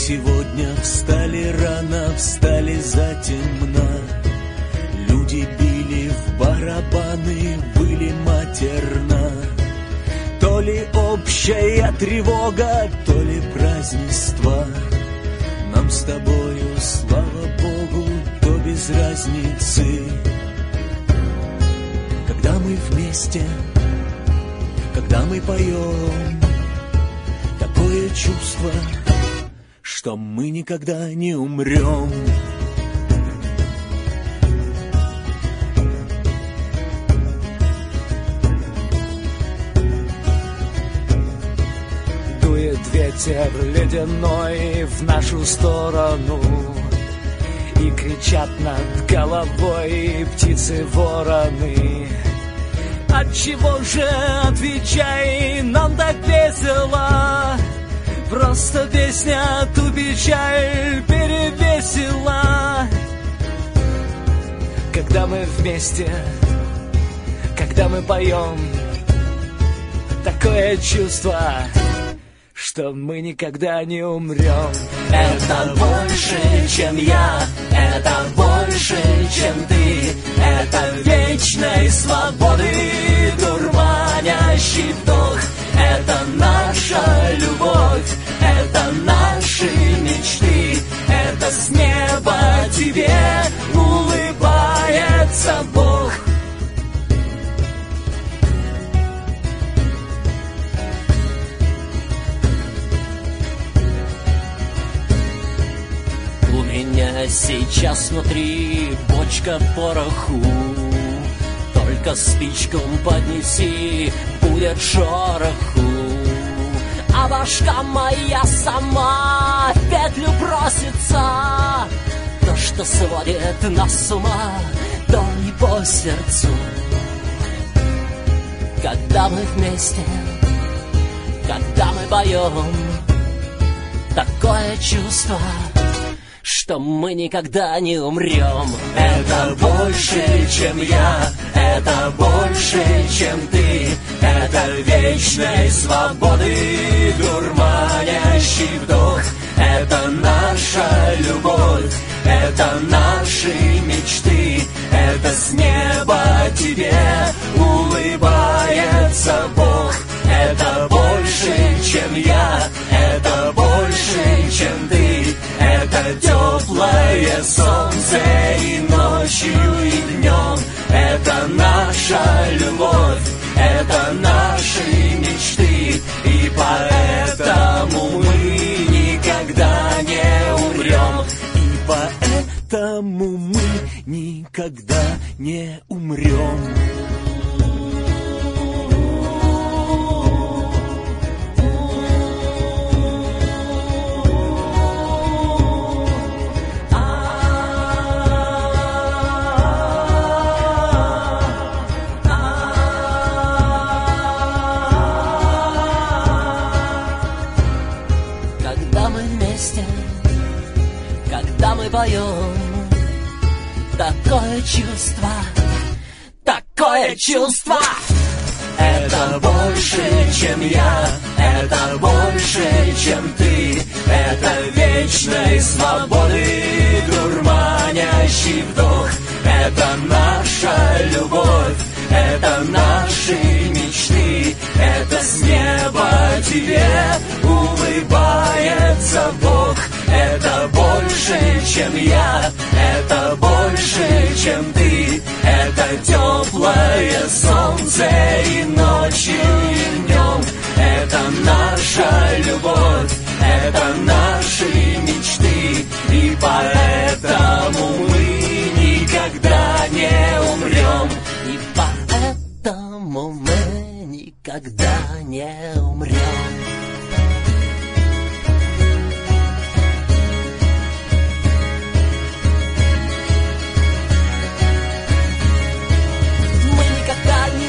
сегодня встали рано, встали затемно. Люди били в барабаны, выли матерно. То ли общая тревога, то ли празднество. Нам с тобою, слава Богу, то без разницы. Когда мы вместе, когда мы поем, такое чувство, что мы никогда не умрем. Дует ветер ледяной в нашу сторону, и кричат над головой птицы-вороны. Отчего же, отвечай, нам так весело? Просто песня ту печаль перевесила. Когда мы вместе, когда мы поем, такое чувство, что мы никогда не умрем. Это больше, чем я, это больше, чем ты. Это вечной свободы дурманящий вдох. Это наша любовь, это наши мечты. Это с неба тебе улыбается Бог. У меня сейчас внутри бочка пороху. Только спичку поднеси, будет шороху. А башка моя сама в петлю просится. То, что сводит нас с ума, то и по сердцу. Когда мы вместе, когда мы поем, такое чувство, что мы никогда не умрем. Это больше, чем я, это больше, чем ты. Это вечной свободы дурманящий вдох. Это наша любовь, это наши мечты. Это с неба тебе улыбается Бог. Это больше, чем я, это больше, чем ты. Это теплое солнце и ночью, и днем. Это наша любовь, это наши мечты. И поэтому мы никогда не умрем. И поэтому мы никогда не умрем. Когда мы поем, такое чувство, такое чувство. Это больше, чем я, это больше, чем ты. Это вечной свободы дурманящий вдох. Это наша любовь, это наши мечты. Это с неба тебе улыбается Бог. Это больше, чем я, это больше, чем ты. Это теплое солнце и ночью, и днем. Это наша любовь, это наши мечты. И поэтому мы никогда не умрем. И поэтому мы никогда не умрем. Мы никогда не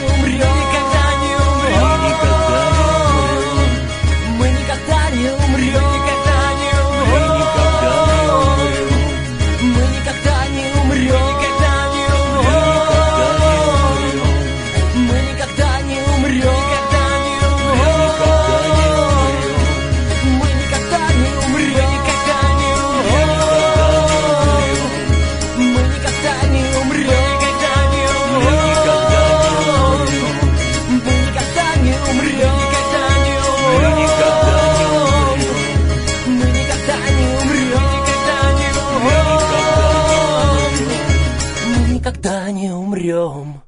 умрем.